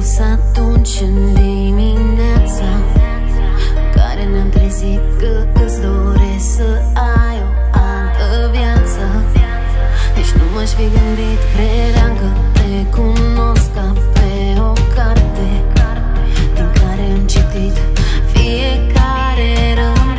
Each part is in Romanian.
spus atunci în dimineața care ne-am trezit că îți doresc să ai o altă viață. Nici nu m-aș fi gândit, credeam că te cunosc ca pe o carte din care am citit fiecare rând,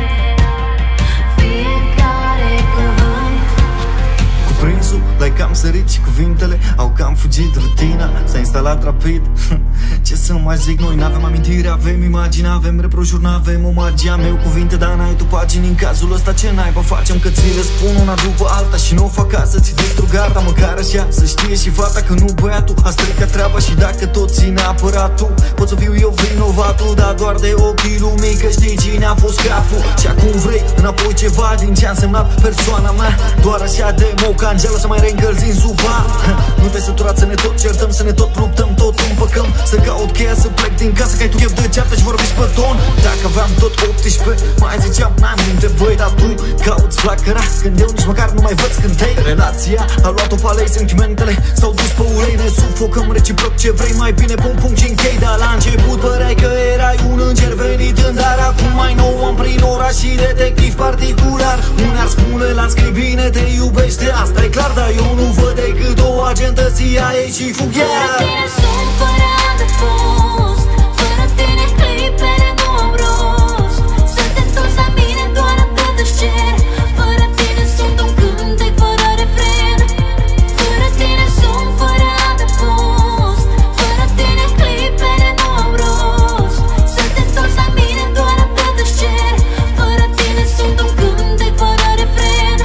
fiecare cuvânt. Cuprinsul l-ai cam sărit și cuvintele au cam fugit. Rutina s-a instalat rapid. Ce să mai zic, noi n-avem amintire, avem imagine, avem reproșuri, n-avem o magie. Am eu cuvinte, dar n-ai tu pagini. În cazul ăsta ce naiba facem, că ți le spun una după alta și nu o fac ca să-ți distrug arta. Măcar așa să știe și fata că nu băiatul a stricat treaba. Și dacă tot ține apăratul, pot să fiu eu vinovatul, dar doar de ochii lumii, că știi cine a fost capul. Și acum vrei înapoi ceva din ce a însemnat persoana mea. Doar așa de mocangeală să mai reîncălzi în zuba. Nu te sătura să ne tot certăm, să ne tot luptăm, tot împăcăm. Să caut cheia să plec din casă, că ai tu chef de geaptă și vorbiți pe ton. Dacă aveam tot 18, mai ziceam n-am minte, băi, dar tu cauți flacăra când eu nici măcar nu mai văd scântei. Relația a luat-o pe alei, sentimentele s-au dus pe ulei. Ne sufocăm reciproc, ce vrei mai bine, pun punct și închei. Dar la început păreai că erai un înger venit în dar. Acum mai nou am prin oraș și detectiv particular. Unii ar spune la scrii bine, te iubește, asta e clar, dar eu nu văd decât o agentă CIA și fughear. Fără tine sunt fără adăpost, fără tine clipele nu au rost. Să te întorci la mine doar atât își cer. Fără tine sunt un cântec fără refren. Fără tine sunt fără adăpost, fără tine clipele nu au rost. Să te întorci la mine doar atât își cer. Fără tine sunt un cântec fără refren.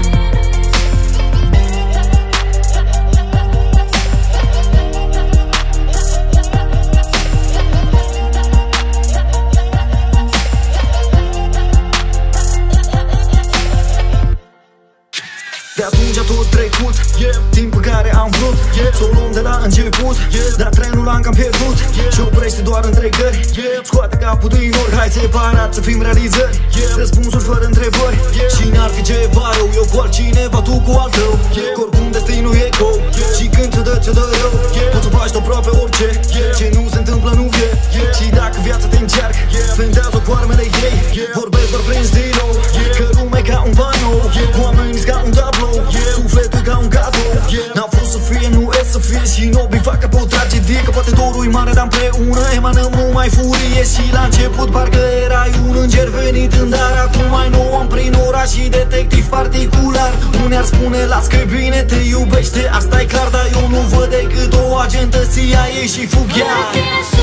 De atunci a tot trecut, timp în care am vrut să o luăm de la început, dar trenul l-am cam pierdut și oprește doar întregări. Scoate capul din ori, hai separat să fim realizări, răspunsuri fără întrebări. Cine ar fi ceva rău, eu cu altcineva, tu cu al tău, că oricum destinul e ecou și când ți-o dă rău, poți să faci de aproape orice, ce nu se întâmplă nu e. Și dacă viața te încearcă, fentează cu armele ei. Vorbesc doar prin stilou, că lumea e ca un panou, oamenii ca un tablou, sufletul ca un cadou. N-a fost să fie, nu e să fie și nu bifac ca pe o tragedie. Că poate dorul e mare, dar împreună emanăm numai furie. Și la început parcă erai un înger venit în dar. Acum mai nou am prin oraș și detectiv particular. Unii ar spune, las că bine, te iubește, asta e clar, dar eu nu văd decât o agentă CIA și fughear.